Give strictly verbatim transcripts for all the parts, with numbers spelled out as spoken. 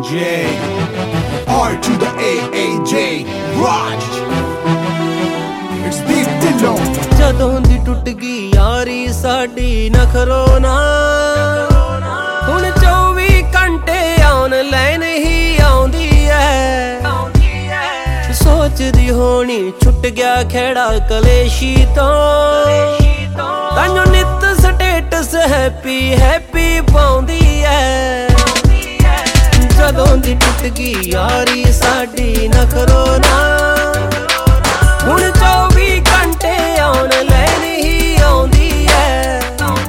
J R to the A A J Raj It's deep Dillo ਜਦੋਂ ਦੀ ਟੁੱਟ ਗਈ ਯਾਰੀ ਸਾਡੀ ਨਖਰੋ ਨਾ ਹੁਣ ਚੌਵੀ ਘੰਟੇ ਆਨਲਾਈਨ ਹੀ ਆਉਂਦੀ ਐ ਸੋਚਦੀ ਹੋਣੀ ਛੁੱਟ ਗਿਆ ਖੇੜਾ ਕਲੇਸ਼ੀ ਤੋਂ ਤਾਂਯੋ ਨਿੱਤ ਸਟੇਟਸ ਹੈਪੀ ਹੈਪੀ ਪਾਉਂਦੀ ਐ ਜਦੋਂ ਦੀ ਟੁੱਟ ਗਈ ਯਾਰੀ ਸਾਡੀ ਨਖਰੋ ਨਾ ਹੁਣ ਚੌਵੀ ਘੰਟੇ ਆਨਲਾਈਨ ਹੀ ਆਉਂਦੀ ਐ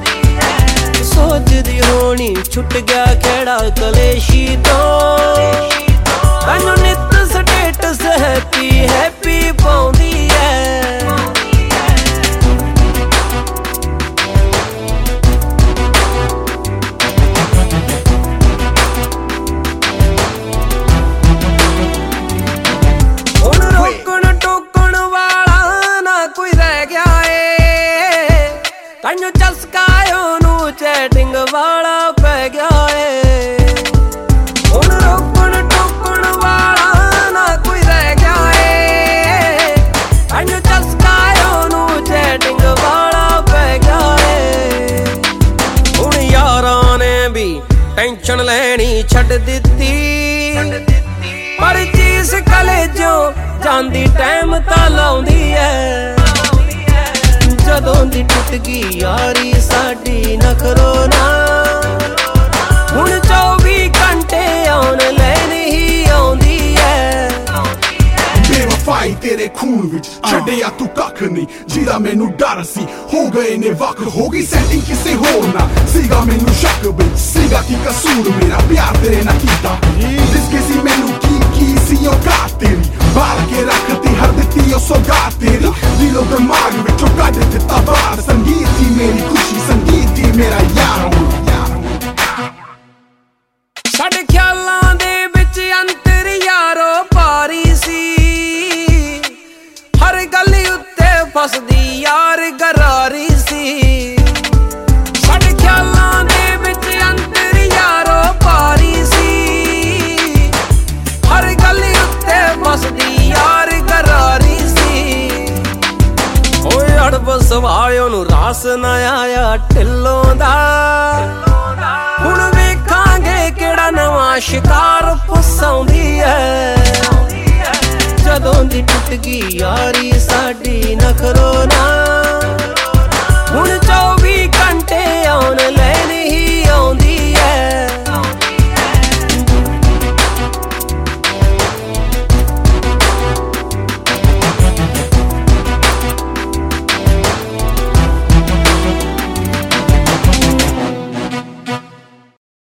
ਸੋਚਦੀ ਹੋਣੀ ਛੁੱਟ ਗਿਆ ਖੇੜਾ ਕਲੇਸ਼ੀ ਤੋਂ ਤਾਂਯੋ ਨਿੱਤ ਸਟੇਟਸ ਹੈਪੀ ਹੈਪੀ ਪਾਉਂਦੀ ਐ ਤਾਂਯੋ ਚਸਕਾ ਉਹਨੂੰ ਚੈਟਿੰਗ ਵਾਲਾ ਪੈ ਗਿਆ ਏ ਹੁਣ ਰੋਕਣ ਟੋਕਣ ਵਾਲਾ ਨਾ ਕੋਈ ਰਹਿ ਗਿਆ ਏ ਤਾਂਯੋ ਚਸਕਾ ਉਹਨੂੰ ਚੈਟਿੰਗ ਵਾਲਾ ਪੈ ਗਿਆ ਏ ਹੁਣ ਯਾਰਾਂ ਨੇ ਵੀ ਟੈਨਸ਼ਨ ਲੈਣੀ ਛੱਡ ਦਿੱਤੀ ਪਰ ਚੀਜ਼ ਕਲੇਜੋਂ ਜਾਂਦੀ ਟਾਈਮ ਤਾਂ ਲਾਉਂਦੀ ਐ ਜਦੋਂ ਦੀ ਟੁੱਟ ਗਈ ਯਾਰੀ ਸਾਡੀ ਨਖਰੋ ਨਾ ਹੁਣ ਚੌਵੀ ਘੰਟੇ ਆਨਲਾਈਨ ਹੀ ਆਉਂਦੀ ਐ ਬੇਵਫਾਈ ਤੇਰੇ ਖੂਨ ਵਿੱਚ ਛੱਡਿਆ ਤੂੰ ਕੱਖ ਨਹੀਂ ਜਿਹਦਾ ਮੈਨੂੰ ਡਰ ਸੀ ਹੋ ਗਏ ਨੇ ਵਕਤ ਹੋ ਗਈ ਸੈਟਿੰਗ ਕਿਸੇ ਹੋਰ ਨਾਲ ਸੀਗਾ ਮੈਨੂੰ ਸ਼ੱਕ ਬਈ ਸੀਗਾ ਕੀ ਕਸੂਰ ਮੇਰਾ ਪਿਆਰ ਤੇਰੇ ਨਾਲ ਕੀਤਾ ਜਿਸਕੇ ਸੀ ਮੈਨੂੰ ਕੀ ਕੀ ਸੀ ਉਹ ਗਾ ਤੇਰੀ ਬਾਲ ਕੇ ਰੱਖਤੀ ਹਰ ਦਿੱਤੀ ਉਹ ਸੌਗਾਤ ਤੇਰੀ ਦਿਲੋਂ ਦਿਮਾਗ ਵਿੱਚੋਂ ਕੱਢ ਦਿੱਤਾ ਬਾਹਰ ਸੰਗੀਤ ਦੀ ਮੇਰੀ ਖੁਸ਼ੀ ਸੰਗੀਤ ਦੀ ਮੇਰਾ ਯਾਰ ਸਾਡੇ ਖਿਆਲਾਂ ਦੇ ਵਿੱਚ ਅੰਤਰ ਯਾਰੋ ਪਾਰੀ ਸੀ ਹਰ ਗੱਲ ਉੱਤੇ ਫਸਦੀ ਯਾਰ ਗਰਾਰੀ ਸੀ ਸਾਡੇ ਖਿਆਲਾਂ ਦੇ ਵਿੱਚ ਅੰਤਰ ਯਾਰੋ ਪਾਰੀ ਸੀ ਹਰ ਗੱਲ ਉੱਤੇ ਫਸਦੀ ਯਾਰ ਗਰਾਰੀ ਸੀ ਓਏ ਅੜਬ ਸਵਾਇਓ ਨੂੰ ਰਾਸ ਨਾ ਆਇਆ ਢਿੱਲੋਂ ਦਾ ਹੁਣ ਵੇਖਾਂਗੇ ਕਿਹੜਾ ਨਵਾਂ ਸ਼ਿਕਾਰ ਫਸਾਉਂਦੀ ਐ ਜਦੋਂ ਦੀ ਟੁੱਟ ਗਈ ਯਾਰੀ ਸਾਡੀ ਨਖਰੋ ਨਾ